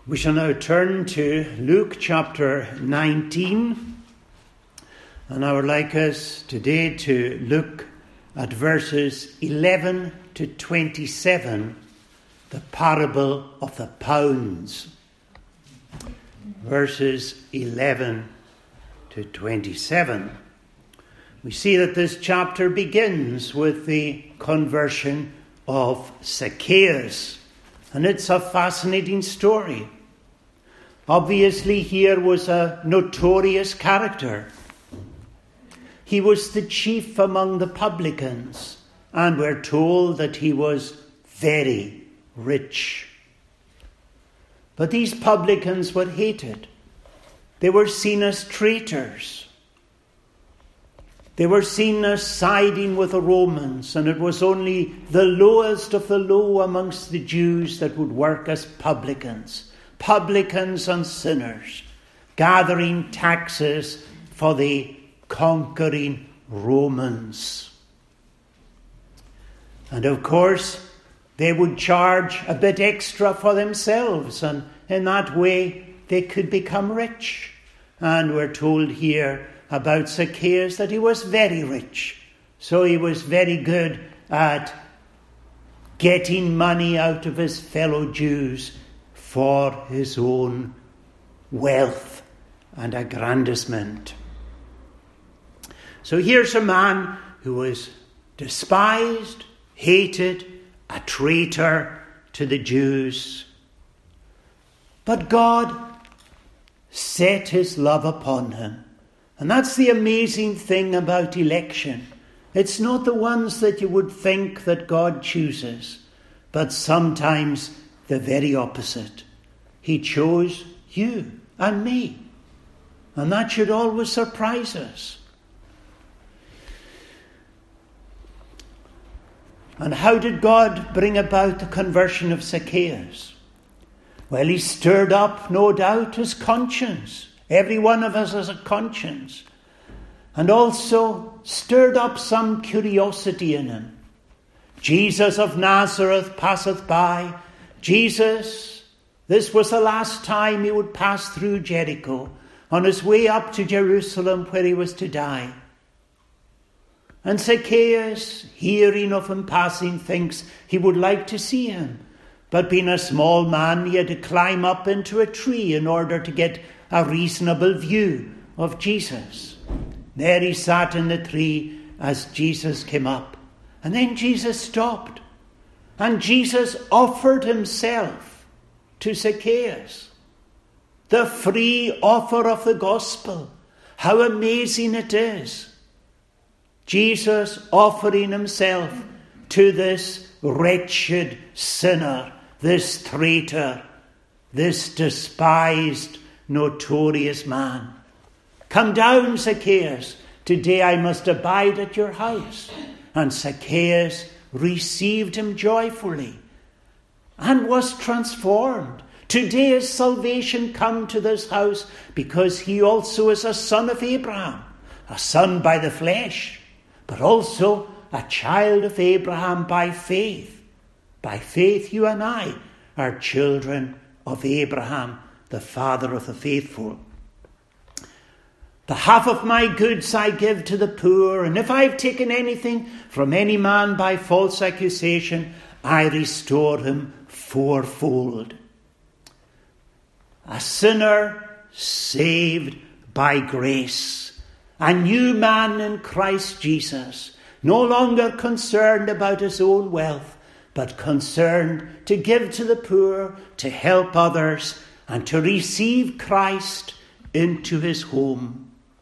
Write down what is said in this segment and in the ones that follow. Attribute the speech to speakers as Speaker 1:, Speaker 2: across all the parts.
Speaker 1: We shall now turn to Luke chapter 19, and I would like us today to look at verses 11 to 27, the parable of the pounds. Verses 11 to 27. We see that this chapter begins with the conversion of Zacchaeus, and it's a fascinating story. Obviously, here was a notorious character. He was the chief among the publicans, and we're told that he was very rich. But these publicans were hated. They were seen as traitors. They were seen as siding with the Romans, and it was only the lowest of the low amongst the Jews that would work as publicans and sinners, gathering taxes for the conquering Romans. And of course, they would charge a bit extra for themselves, and in that way they could become rich. And we're told here about Zacchaeus that he was very rich. So he was very good at getting money out of his fellow Jews for his own wealth and aggrandizement. So here's a man who was despised, hated, a traitor to the Jews. But God set his love upon him. And that's the amazing thing about election. It's not the ones that you would think that God chooses, but sometimes the very opposite. He chose you and me. And that should always surprise us. And how did God bring about the conversion of Zacchaeus? Well, he stirred up, no doubt, his conscience. Every one of us has a conscience. And also stirred up some curiosity in him. Jesus of Nazareth passeth by. Jesus, this was the last time he would pass through Jericho on his way up to Jerusalem where he was to die. And Zacchaeus, hearing of him passing, thinks he would like to see him. But being a small man, he had to climb up into a tree in order to get a reasonable view of Jesus. There he sat in the tree as Jesus came up. And then Jesus stopped. And Jesus offered himself to Zacchaeus. The free offer of the gospel. How amazing it is. Jesus offering himself to this wretched sinner, this traitor, this despised, notorious man. Come down, Zacchaeus. Today I must abide at your house. And Zacchaeus received him joyfully and was transformed. Today has salvation come to this house because he also is a son of Abraham, a son by the flesh, but also a child of Abraham by faith. By faith you and I are children of Abraham, the father of the faithful. The half of my goods I give to the poor, and if I have taken anything from any man by false accusation, I restore him fourfold. A sinner saved by grace, a new man in Christ Jesus, no longer concerned about his own wealth, but concerned to give to the poor, to help others, and to receive Christ into his home.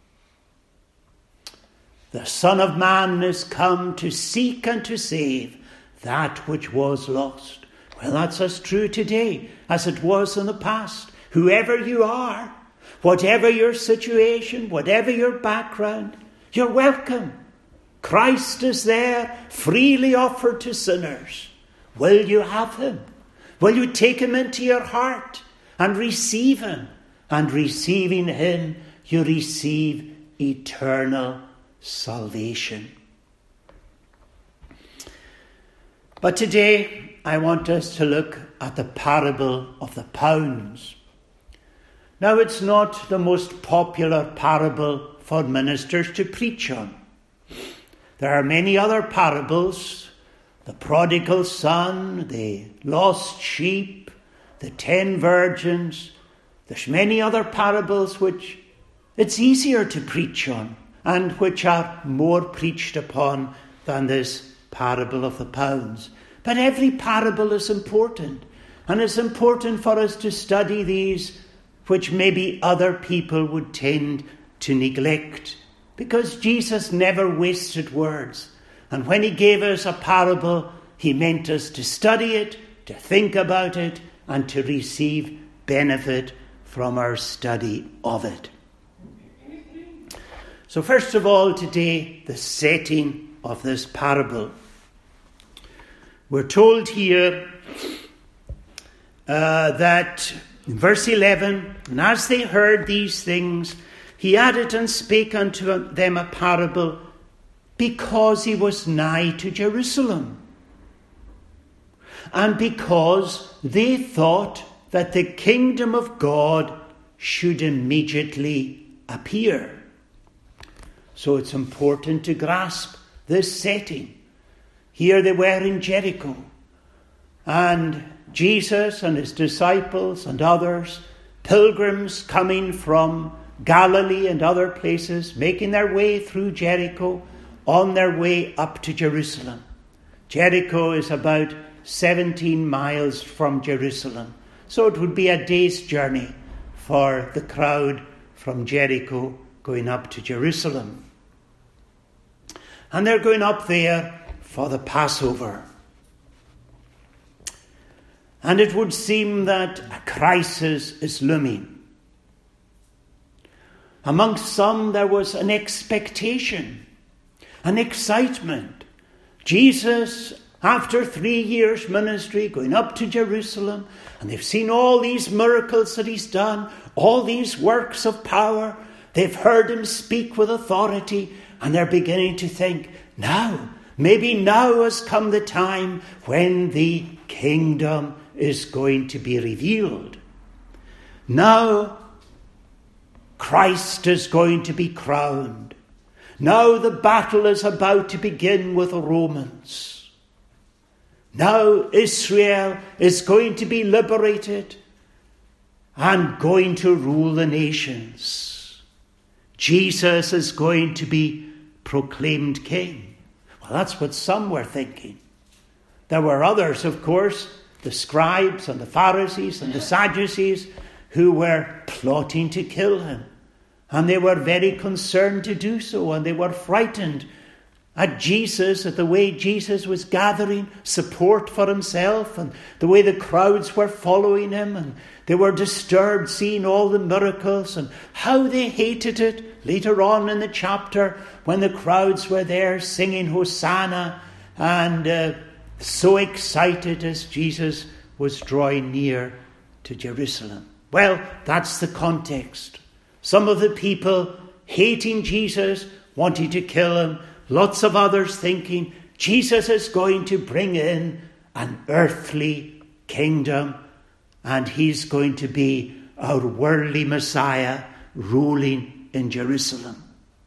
Speaker 1: The Son of Man is come to seek and to save that which was lost. Well, that's as true today as it was in the past. Whoever you are, whatever your situation, whatever your background, you're welcome. Christ is there, freely offered to sinners. Will you have him? Will you take him into your heart and receive him? And receiving him, you receive eternal salvation. But today, I want us to look at the parable of the pounds. Now, it's not the most popular parable for ministers to preach on. There are many other parables: the prodigal son, the lost sheep, the 10 virgins. There's many other parables which it's easier to preach on and which are more preached upon than this parable of the pounds. But every parable is important, and it's important for us to study these which maybe other people would tend to neglect, because Jesus never wasted words. And when he gave us a parable, he meant us to study it, to think about it, and to receive benefit from our study of it. So first of all today, the setting of this parable. We're told here that in verse 11, and as they heard these things, he added and spake unto them a parable, because he was nigh to Jerusalem, and because they thought that the kingdom of God should immediately appear. So it's important to grasp this setting. Here they were in Jericho, and Jesus and his disciples and others, pilgrims coming from Galilee and other places, making their way through Jericho on their way up to Jerusalem. Jericho is about 17 miles from Jerusalem, so it would be a day's journey for the crowd from Jericho going up to Jerusalem. And they're going up there for the Passover. And it would seem that a crisis is looming. Amongst some there was an expectation, an excitement. Jesus, after 3 years' ministry, going up to Jerusalem, and they've seen all these miracles that he's done, all these works of power. They've heard him speak with authority, and they're beginning to think, maybe now has come the time when the kingdom is going to be revealed. Now Christ is going to be crowned. Now the battle is about to begin with the Romans. Now Israel is going to be liberated and going to rule the nations. Jesus is going to be proclaimed king. Well, that's what some were thinking. There were others, of course, the scribes and the Pharisees and the Sadducees, who were plotting to kill him. And they were very concerned to do so, and they were frightened at Jesus, at the way Jesus was gathering support for himself, and the way the crowds were following him, and they were disturbed seeing all the miracles, and how they hated it later on in the chapter when the crowds were there singing Hosanna, and so excited as Jesus was drawing near to Jerusalem. Well, that's the context. Some of the people hating Jesus, wanting to kill him. Lots of others thinking Jesus is going to bring in an earthly kingdom, and he's going to be our worldly Messiah ruling in Jerusalem.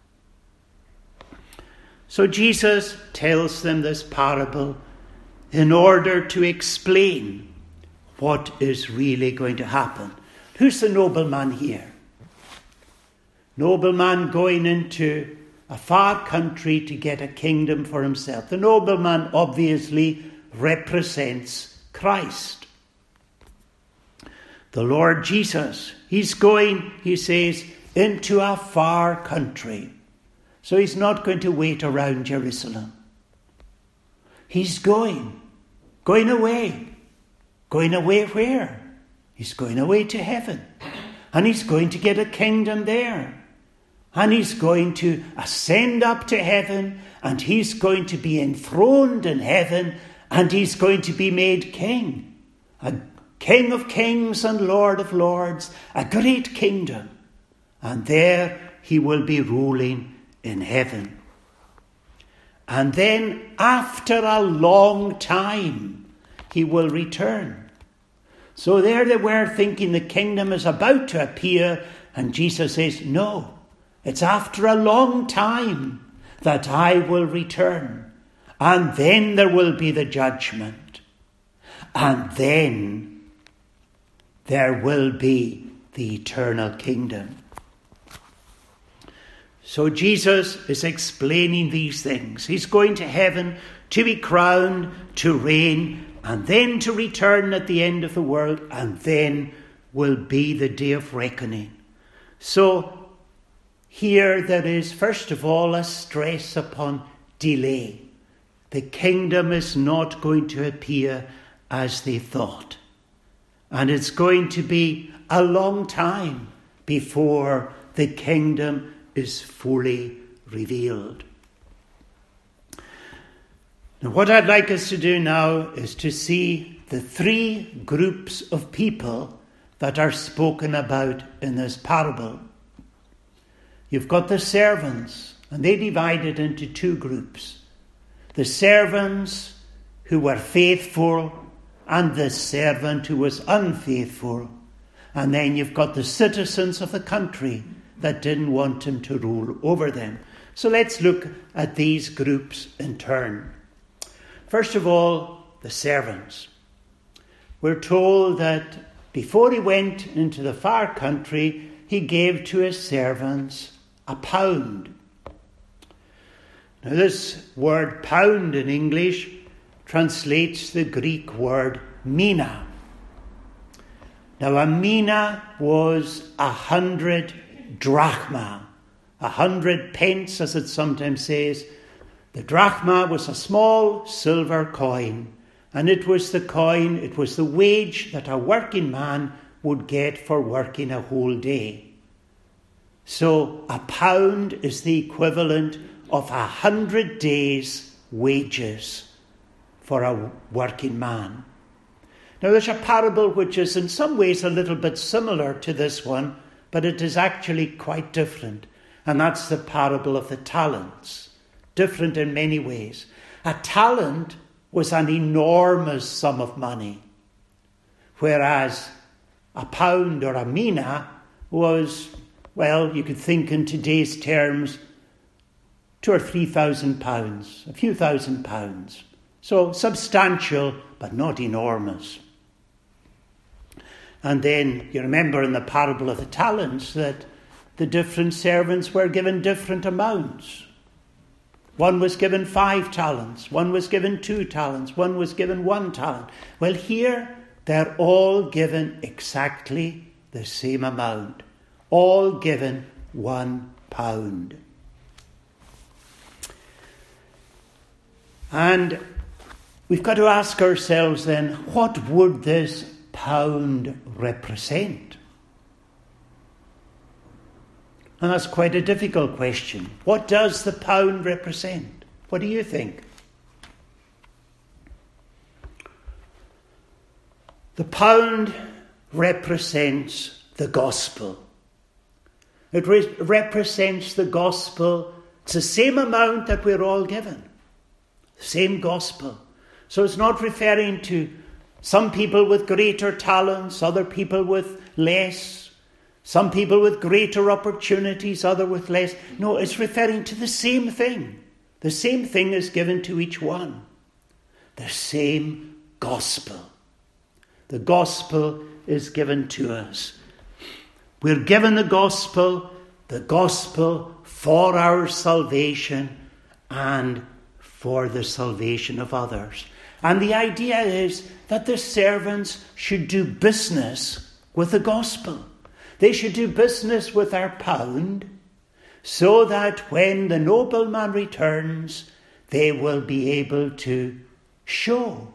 Speaker 1: So Jesus tells them this parable in order to explain what is really going to happen. Who's the nobleman here? Nobleman going into a far country to get a kingdom for himself. The nobleman obviously represents Christ. The Lord Jesus, he's going, he says, into a far country. So he's not going to wait around Jerusalem. He's going away. Going away where? He's going away to heaven. And he's going to get a kingdom there. And he's going to ascend up to heaven, and he's going to be enthroned in heaven, and he's going to be made king. A King of kings and Lord of lords, a great kingdom. And there he will be ruling in heaven. And then after a long time, he will return. So there they were thinking the kingdom is about to appear, and Jesus says, no, it's after a long time that I will return. And then there will be the judgment. And then there will be the eternal kingdom. So Jesus is explaining these things. He's going to heaven to be crowned, to reign, and then to return at the end of the world, and then will be the day of reckoning. So here there is, first of all, a stress upon delay. The kingdom is not going to appear as they thought. And it's going to be a long time before the kingdom is fully revealed. Now, what I'd like us to do now is to see the three groups of people that are spoken about in this parable. You've got the servants, and they divided into two groups. The servants who were faithful and the servant who was unfaithful. And then you've got the citizens of the country that didn't want him to rule over them. So let's look at these groups in turn. First of all, the servants. We're told that before he went into the far country, he gave to his servants £1. Now this word pound in English translates the Greek word mina. Now a mina was 100 drachma, 100 pence as it sometimes says. The drachma was a small silver coin, and it was the wage that a working man would get for working a whole day. So £1 is the equivalent of 100 days' wages for a working man. Now there's a parable which is in some ways a little bit similar to this one, but it is actually quite different. And that's the parable of the talents. Different in many ways. A talent was an enormous sum of money, whereas £1 or a mina was, well, you could think in today's terms, £2,000 or £3,000, a few £1,000s. So substantial, but not enormous. And then you remember in the parable of the talents that the different servants were given different amounts. One was given 5 talents, one was given 2 talents, one was given 1 talent. Well, here they're all given exactly the same amount, all given £1. And we've got to ask ourselves then, what would this pound represent? And that's quite a difficult question. What does the pound represent? What do you think? The pound represents the gospel. It represents the gospel. It's the same amount that we're all given. Same gospel. So it's not referring to some people with greater talents, other people with less, some people with greater opportunities, other with less. No, it's referring to the same thing. The same thing is given to each one. The same gospel. The gospel is given to us. We're given the gospel for our salvation and for the salvation of others. And the idea is that the servants should do business with the gospel. They should do business with our pound so that when the nobleman returns, they will be able to show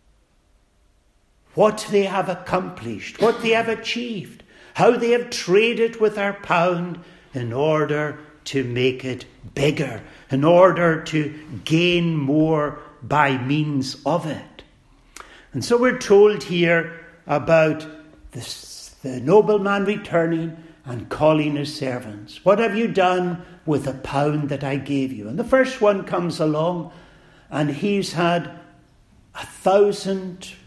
Speaker 1: what they have accomplished, what they have achieved, how they have traded with our pound in order to make it bigger, in order to gain more by means of it. And so we're told here about the nobleman returning and calling his servants. What have you done with the pound that I gave you? And the first one comes along and he's had 1,000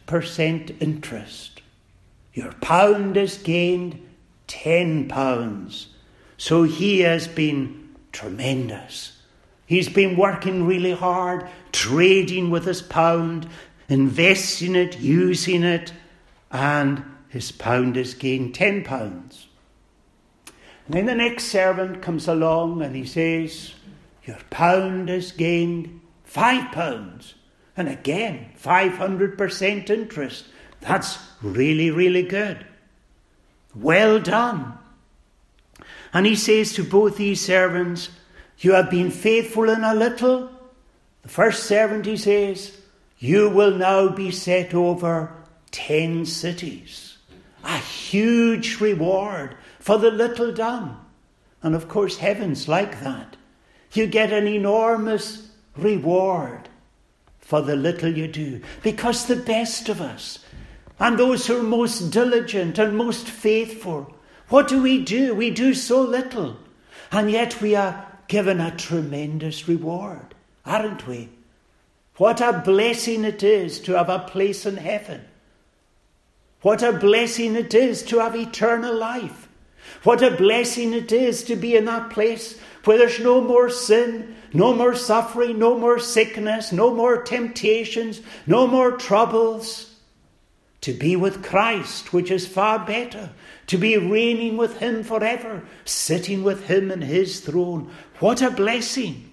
Speaker 1: 5% interest. Your pound is gained £10. So he has been tremendous. He's been working really hard, trading with his pound, investing it, using it, and his pound is gained £10. And then the next servant comes along and he says, your pound is gained £5. And again, 500% interest. That's really, really good. Well done. And he says to both these servants, you have been faithful in a little. The first servant, he says, you will now be set over 10 cities. A huge reward for the little done. And of course, heaven's like that. You get an enormous reward for the little you do. Because the best of us, and those who are most diligent and most faithful, what do? We do so little. And yet we are given a tremendous reward, aren't we? What a blessing it is to have a place in heaven. What a blessing it is to have eternal life. What a blessing it is to be in that place where there's no more sin, no more suffering, no more sickness, no more temptations, no more troubles. To be with Christ, which is far better. To be reigning with him forever, sitting with him in his throne. What a blessing.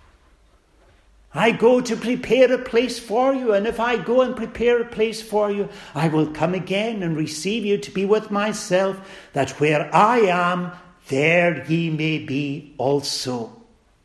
Speaker 1: I go to prepare a place for you, and if I go and prepare a place for you, I will come again and receive you to be with myself, that where I am, there ye may be also.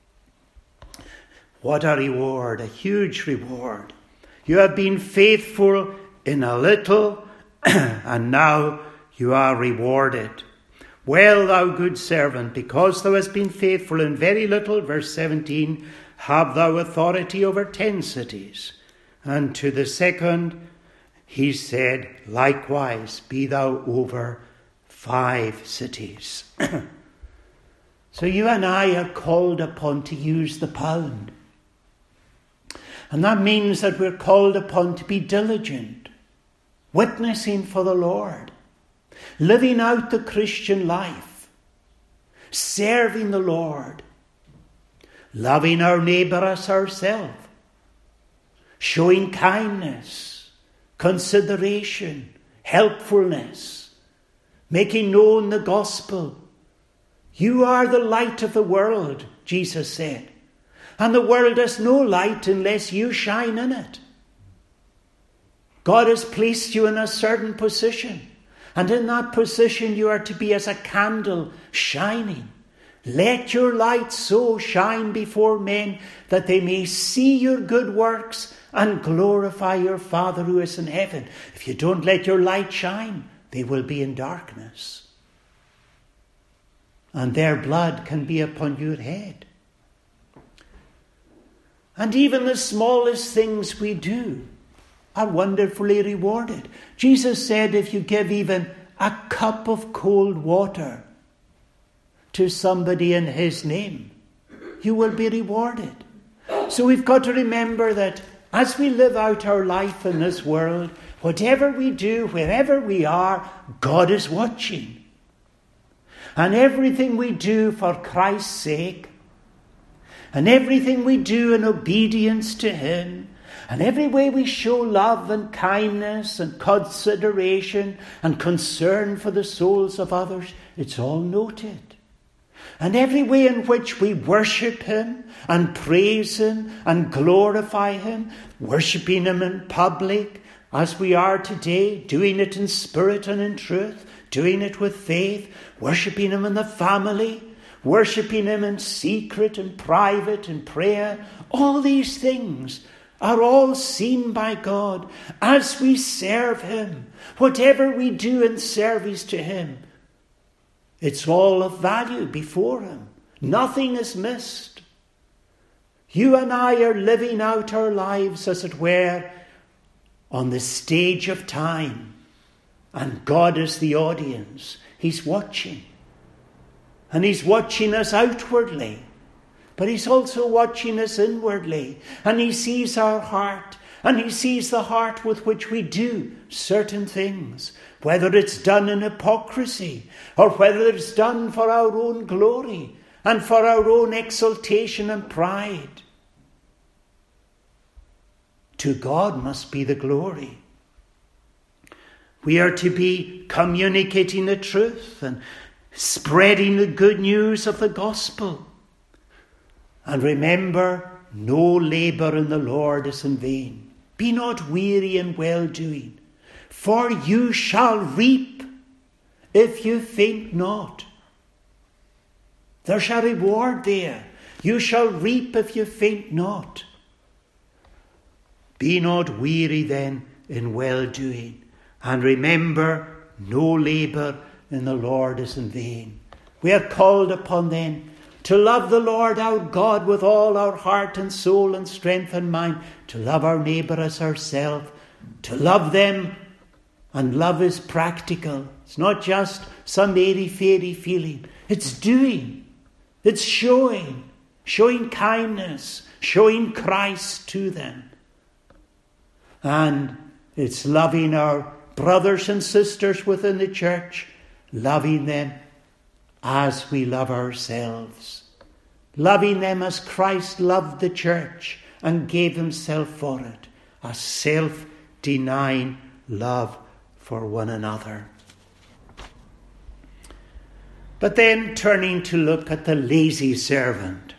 Speaker 1: What a reward, a huge reward. You have been faithful in a little, and now you are rewarded. Well, thou good servant, because thou hast been faithful in very little, verse 17, have thou authority over 10 cities. And to the second, he said, likewise, be thou over 5 cities. So you and I are called upon to use the pound. And that means that we're called upon to be diligent, witnessing for the Lord, living out the Christian life, serving the Lord, loving our neighbour as ourselves, showing kindness, consideration, helpfulness, making known the gospel. You are the light of the world, Jesus said, and the world has no light unless you shine in it. God has placed you in a certain position, and in that position you are to be as a candle shining. Let your light so shine before men that they may see your good works and glorify your Father who is in heaven. If you don't let your light shine, they will be in darkness, and their blood can be upon your head. And even the smallest things we do are wonderfully rewarded. Jesus said if you give even a cup of cold water to somebody in his name, you will be rewarded. So we've got to remember that as we live out our life in this world, whatever we do, wherever we are, God is watching. And everything we do for Christ's sake, and everything we do in obedience to him, and every way we show love and kindness and consideration and concern for the souls of others, it's all noted. And every way in which we worship him and praise him and glorify him, worshipping him in public, as we are today, doing it in spirit and in truth, doing it with faith, worshipping him in the family, worshipping him in secret and private and prayer, all these things are all seen by God as we serve him. Whatever we do in service to him, it's all of value before him. Nothing is missed. You and I are living out our lives, as it were, on the stage of time. And God is the audience. He's watching. And he's watching us outwardly. But he's also watching us inwardly. And he sees our heart. And he sees the heart with which we do certain things, whether it's done in hypocrisy or whether it's done for our own glory and for our own exaltation and pride. To God must be the glory. We are to be communicating the truth and spreading the good news of the gospel. And remember, no labour in the Lord is in vain. Be not weary in well-doing, for you shall reap if you faint not. There's a reward there. You shall reap if you faint not. Be not weary then in well-doing, and remember, no labour in the Lord is in vain. We are called upon then to love the Lord our God with all our heart and soul and strength and mind, to love our neighbour as ourselves, to love them. And love is practical. It's not just some airy-fairy feeling. It's doing. It's showing kindness, showing Christ to them. And it's loving our brothers and sisters within the church, loving them as we love ourselves, loving them as Christ loved the church and gave himself for it, a self-denying love for one another. But then turning to look at the lazy servant.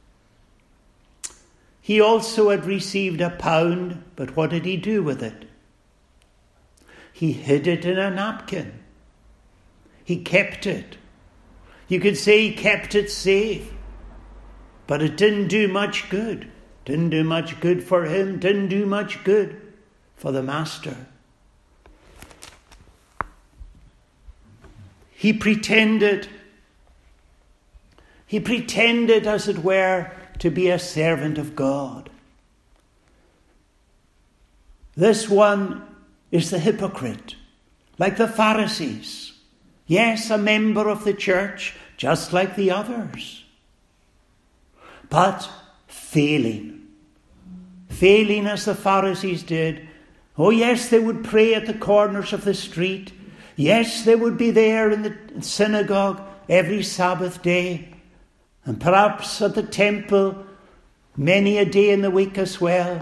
Speaker 1: He also had received £1, but what did he do with it? He hid it in a napkin. He kept it. You could say he kept it safe, but it didn't do much good. Didn't do much good for him, didn't do much good for the master. He pretended, as it were, to be a servant of God. This one is the hypocrite, like the Pharisees. Yes, a member of the church, just like the others. But failing as the Pharisees did. Oh yes, they would pray at the corners of the street. Yes, they would be there in the synagogue every Sabbath day, and perhaps at the temple many a day in the week as well.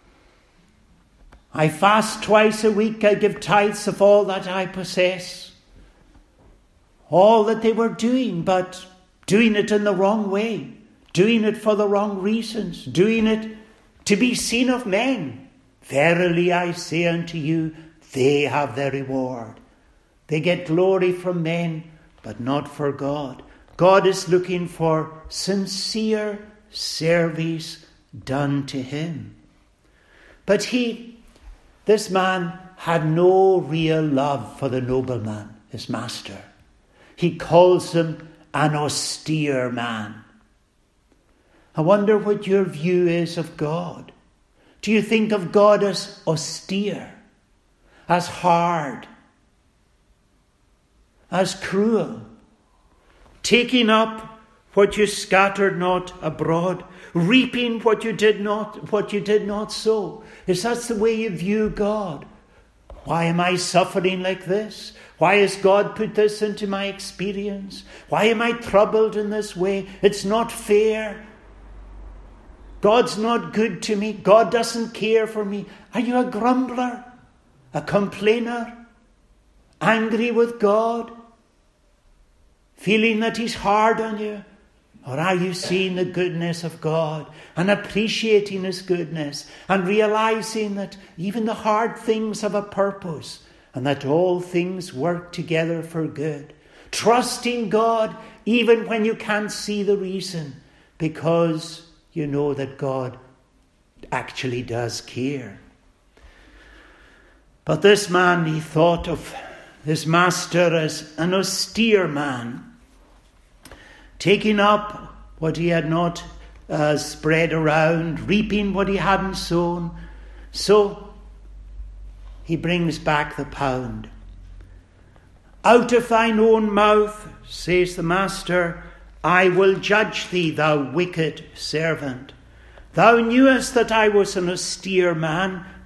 Speaker 1: I fast twice a week, I give tithes of all that I possess. All that they were doing, but doing it in the wrong way, doing it for the wrong reasons, doing it to be seen of men. Verily I say unto you, they have their reward. They get glory from men, but not for God. God is looking for sincere service done to him. But this man had no real love for the nobleman, his master. He calls him an austere man. I wonder what your view is of God. Do you think of God as austere, as hard, as cruel, taking up what you scattered not abroad, reaping what you did not sow? Is that the way you view God? Why am I suffering like this? Why has God put this into my experience? Why am I troubled in this way? It's not fair. God's not good to me. God doesn't care for me. Are you a grumbler? A complainer? Angry with God? Feeling that he's hard on you? Or are you seeing the goodness of God and appreciating his goodness and realizing that even the hard things have a purpose and that all things work together for good? Trusting God even when you can't see the reason, because you know that God actually does care. But this man, he thought of his master as an austere man, taking up what he had not spread around, reaping what he hadn't sown. So he brings back the £1. Out of thine own mouth, says the master, I will judge thee, thou wicked servant. Thou knewest that I was an austere man,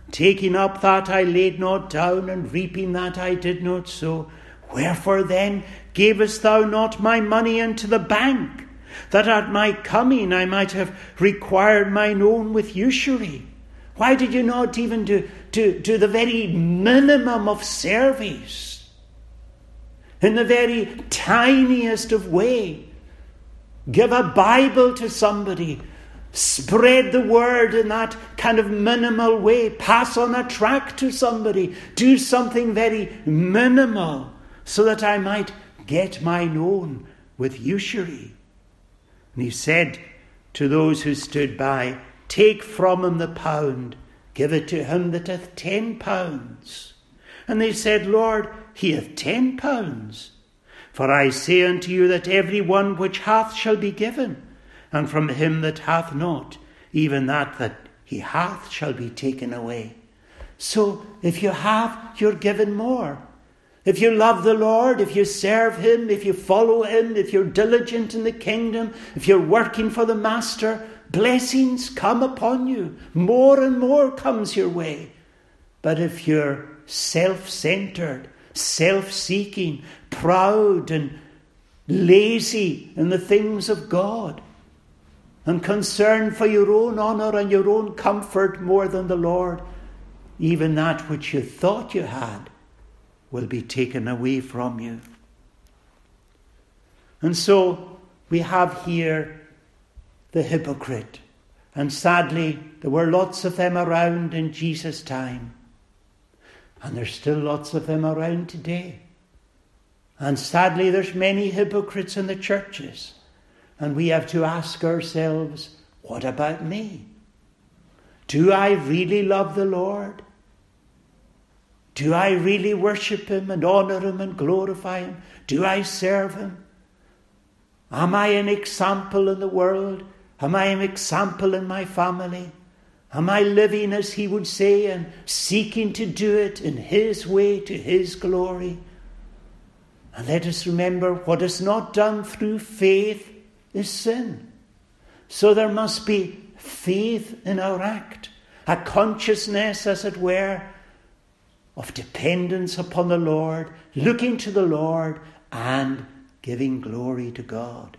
Speaker 1: taking up that I laid not down, and reaping that I did not sow. Wherefore then gavest thou not my money into the bank, that at my coming I might have required mine own with usury? Why did you not even do the very minimum of service? In the very tiniest of way. Give a Bible to somebody. Spread the word in that kind of minimal way. Pass on a tract to somebody. Do something very minimal so that I might get mine own with usury. And he said to those who stood by, take from him the pound, give it to him that hath 10 pounds. And they said, Lord, he hath 10 pounds. For I say unto you that every one which hath shall be given, and from him that hath not, even that he hath shall be taken away. So if you have, you're given more. If you love the Lord, if you serve him, if you follow him, if you're diligent in the kingdom, if you're working for the Master, blessings come upon you. More and more comes your way. But if you're self-centered, self-seeking, proud and lazy in the things of God, and concerned for your own honour and your own comfort more than the Lord, even that which you thought you had will be taken away from you. And so we have here the hypocrite. And sadly, there were lots of them around in Jesus' time. And there's still lots of them around today. And sadly, there's many hypocrites in the churches. And we have to ask ourselves, what about me? Do I really love the Lord? Do I really worship him and honour him and glorify him? Do I serve him? Am I an example in the world? Am I an example in my family? Am I living as he would say and seeking to do it in his way to his glory? And let us remember, what is not done through faith is sin. So there must be faith in our act, a consciousness, as it were, of dependence upon the Lord, looking to the Lord and giving glory to God.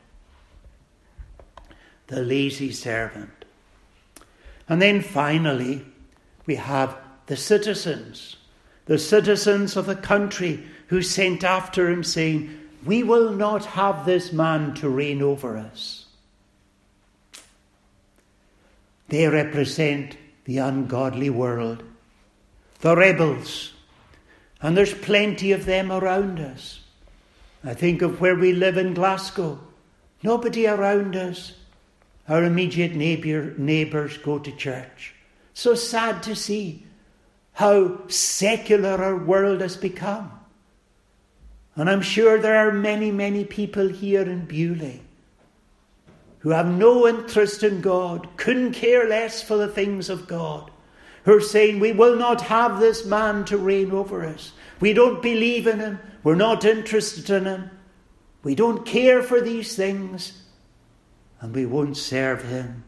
Speaker 1: The lazy servant. And then finally, we have the citizens of the country who sent after him saying, we will not have this man to reign over us. They represent the ungodly world, the rebels, and there's plenty of them around us. I think of where we live in Glasgow. Nobody around us. Our immediate neighbours go to church. So sad to see how secular our world has become. And I'm sure there are many, many people here in Beaulieu who have no interest in God, couldn't care less for the things of God, who are saying, we will not have this man to reign over us. We don't believe in him. We're not interested in him. We don't care for these things. And we won't serve him.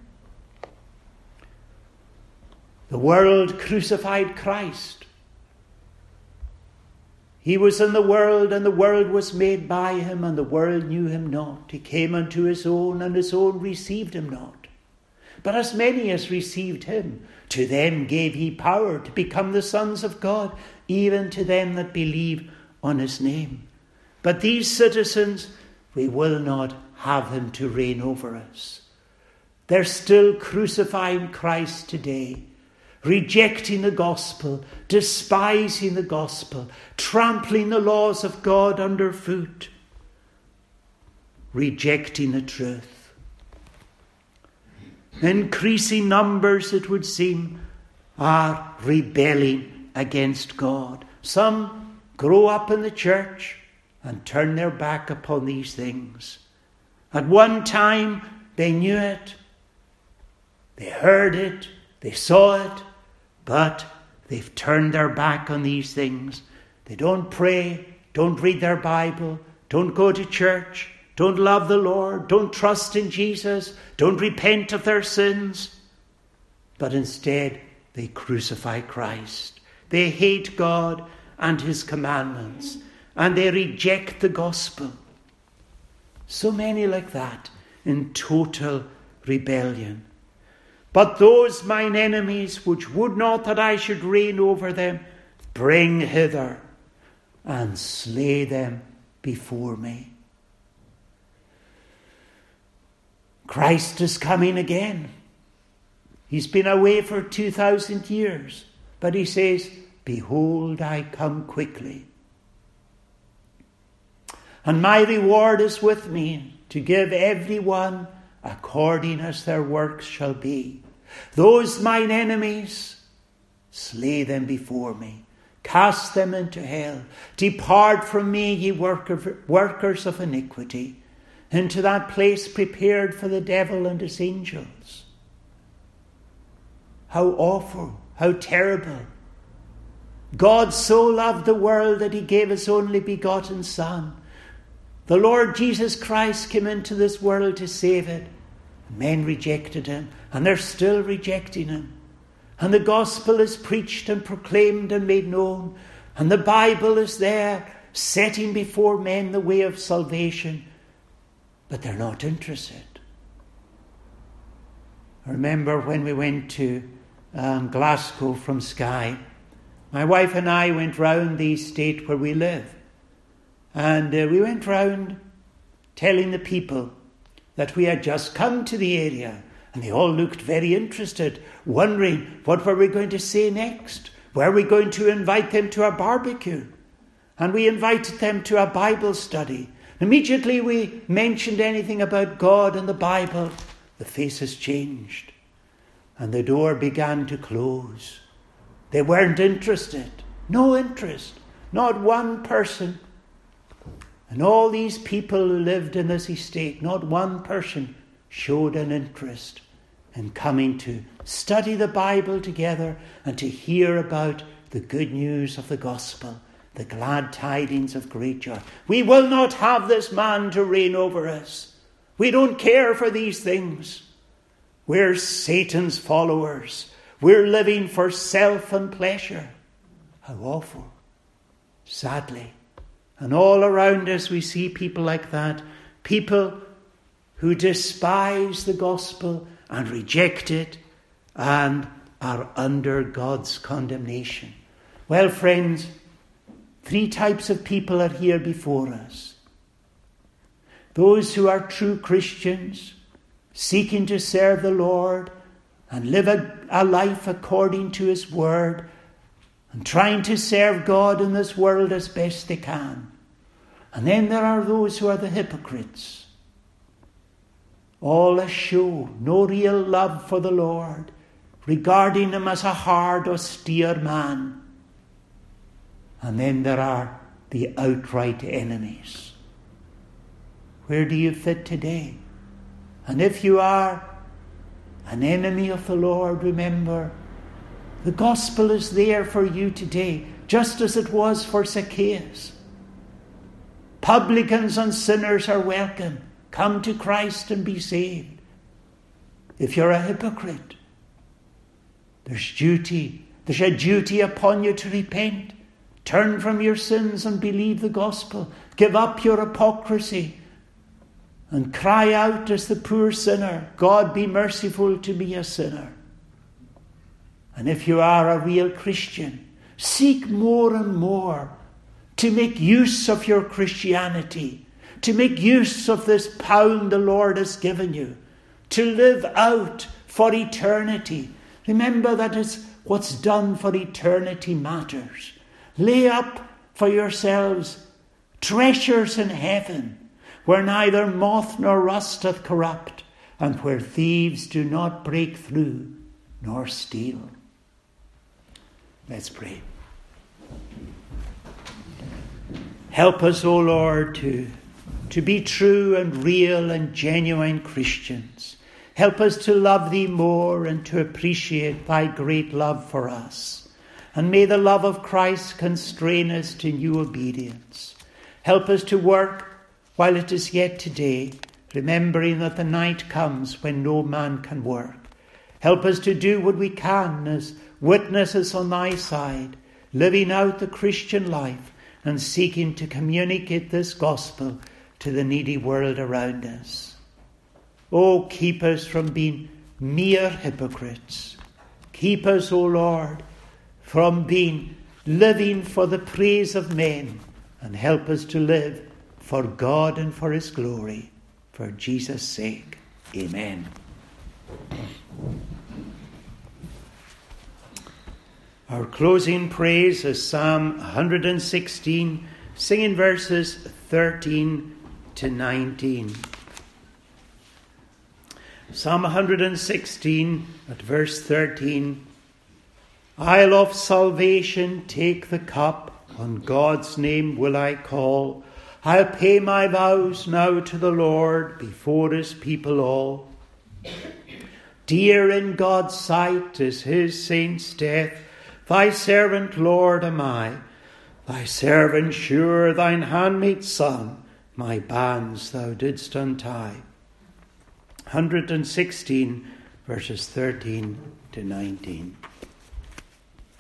Speaker 1: The world crucified Christ. He was in the world, and the world was made by him, and the world knew him not. He came unto his own, and his own received him not. But as many as received him, to them gave he power to become the sons of God, even to them that believe on his name. But these citizens, we will not have him to reign over us. They're still crucifying Christ today, rejecting the gospel, despising the gospel, trampling the laws of God underfoot, rejecting the truth. Increasing numbers, it would seem, are rebelling against God. Some grow up in the church and turn their back upon these things. At one time, they knew it, they heard it, they saw it, but they've turned their back on these things. They don't pray, don't read their Bible, don't go to church, don't love the Lord, don't trust in Jesus, don't repent of their sins. But instead, they crucify Christ. They hate God and his commandments, and they reject the gospel. So many like that in total rebellion. But those mine enemies, which would not that I should reign over them, bring hither and slay them before me. Christ is coming again. He's been away for 2,000 years, but he says, behold, I come quickly. And my reward is with me, to give everyone according as their works shall be. Those mine enemies, slay them before me. Cast them into hell. Depart from me, ye workers of iniquity, into that place prepared for the devil and his angels. How awful, how terrible. God so loved the world that he gave his only begotten Son. The Lord Jesus Christ came into this world to save it. Men rejected him, and they're still rejecting him. And the gospel is preached and proclaimed and made known. And the Bible is there, setting before men the way of salvation. But they're not interested. I remember when we went to Glasgow from Skye, my wife and I went round the estate where we live. And we went round telling the people that we had just come to the area. And they all looked very interested, wondering what were we going to say next? Were we going to invite them to a barbecue? And we invited them to a Bible study. Immediately we mentioned anything about God and the Bible, the faces changed. And the door began to close. They weren't interested. No interest. Not one person. And all these people who lived in this estate, not one person showed an interest in coming to study the Bible together and to hear about the good news of the gospel, the glad tidings of great joy. We will not have this man to reign over us. We don't care for these things. We're Satan's followers. We're living for self and pleasure. How awful. Sadly. And all around us we see people like that. People who despise the gospel and reject it and are under God's condemnation. Well, friends, 3 types of people are here before us. Those who are true Christians, seeking to serve the Lord and live a life according to his word, and trying to serve God in this world as best they can. And then there are those who are the hypocrites. All a show, no real love for the Lord, regarding him as a hard, austere man. And then there are the outright enemies. Where do you fit today? And if you are an enemy of the Lord, remember, the gospel is there for you today, just as it was for Zacchaeus. Publicans and sinners are welcome. Come to Christ and be saved. If you're a hypocrite, there's a duty upon you to repent. Turn from your sins and believe the gospel. Give up your hypocrisy and cry out as the poor sinner, God, be merciful to me, a sinner. And if you are a real Christian, seek more and more to make use of your Christianity, to make use of this pound the Lord has given you, to live out for eternity. Remember that is what's done for eternity matters. Lay up for yourselves treasures in heaven, where neither moth nor rust doth corrupt, and where thieves do not break through nor steal. Let's pray. Help us, O Lord, to be true and real and genuine Christians. Help us to love thee more and to appreciate thy great love for us. And may the love of Christ constrain us to new obedience. Help us to work while it is yet today, remembering that the night comes when no man can work. Help us to do what we can as witnesses on thy side, living out the Christian life and seeking to communicate this gospel to the needy world around us. Oh, keep us from being mere hypocrites. Keep us, O Lord, from living for the praise of men, and help us to live for God and for his glory. For Jesus' sake. Amen. Our closing praise is Psalm 116, singing verses 13 to 19. Psalm 116 at verse 13. Isle of salvation, take the cup, on God's name will I call. I'll pay my vows now to the Lord, before his people all. Dear in God's sight is his saints' death, thy servant, Lord, am I. Thy servant sure, thine handmaid's son, my bands thou didst untie. 116 verses 13 to 19.